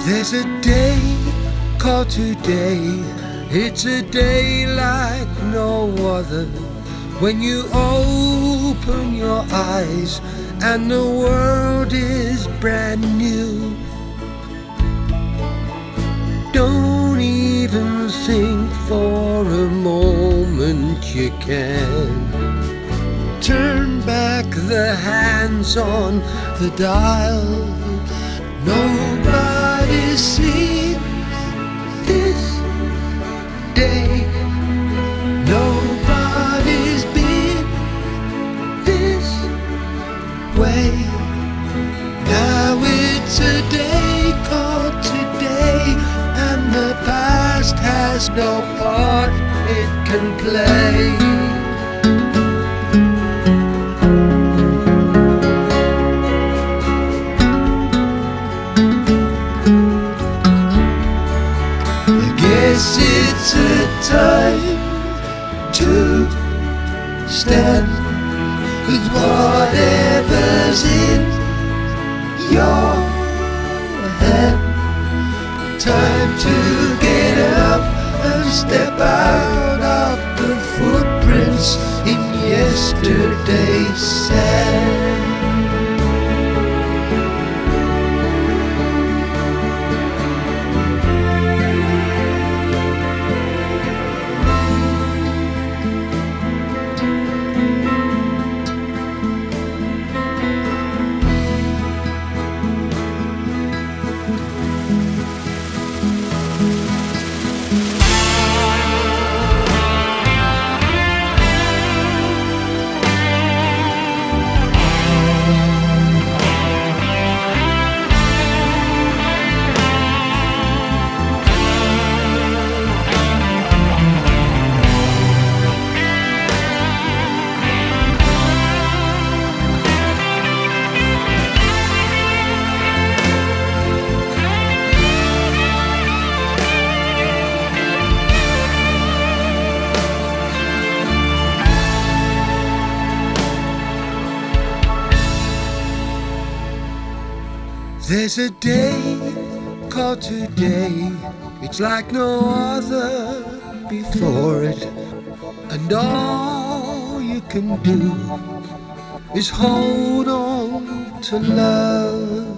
There's a day called today. It's a day like no other. When you open your eyes and the world is brand new. Don't even think for a moment you can turn back the hands on the dial. Nobody sees this day. Nobody's been this way. Now it's a day called today, and the past has no part it can play. Guess it's a time to stand with whatever's in your hand. Time to get up and step out of the footprints in yesterday's sand. There's a day called today. It's like no other before it. And all you can do is hold on to love.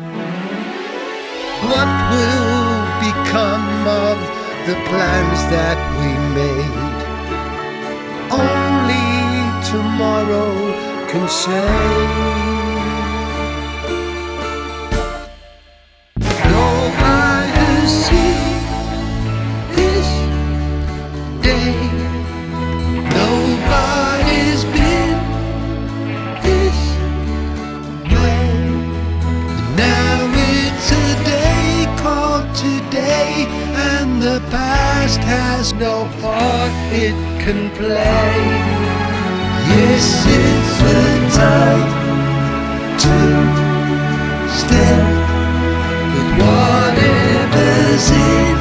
What will become of the plans that we made? Only tomorrow can say. Nobody's been this way. Now it's a day called today, and the past has no part it can play. Yes, it's a time to stand with whatever's in